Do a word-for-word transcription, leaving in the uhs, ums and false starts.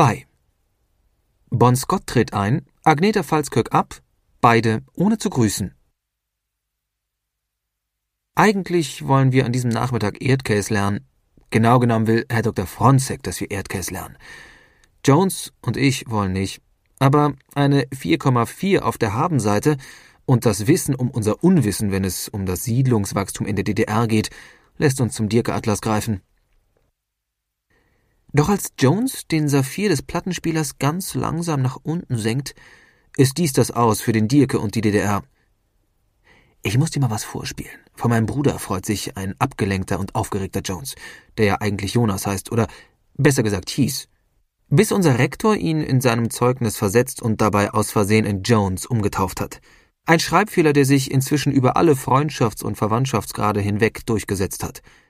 zwei. Bon Scott tritt ein, Agneta Falskirk ab, beide ohne zu grüßen. Eigentlich wollen wir an diesem Nachmittag Erdkäse lernen. Genau genommen will Herr Doktor Fronzek, dass wir Erdkäse lernen. Jones und ich wollen nicht. Aber eine vier Komma vier auf der Habenseite und das Wissen um unser Unwissen, wenn es um das Siedlungswachstum in der D D R geht, lässt uns zum Dierke-Atlas greifen. Doch als Jones den Saphir des Plattenspielers ganz langsam nach unten senkt, ist dies das Aus für den Dierke und die D D R. Ich muss dir mal was vorspielen. Von meinem Bruder freut sich ein abgelenkter und aufgeregter Jones, der ja eigentlich Jonas heißt, oder besser gesagt hieß. Bis unser Rektor ihn in seinem Zeugnis versetzt und dabei aus Versehen in Jones umgetauft hat. Ein Schreibfehler, der sich inzwischen über alle Freundschafts- und Verwandtschaftsgrade hinweg durchgesetzt hat.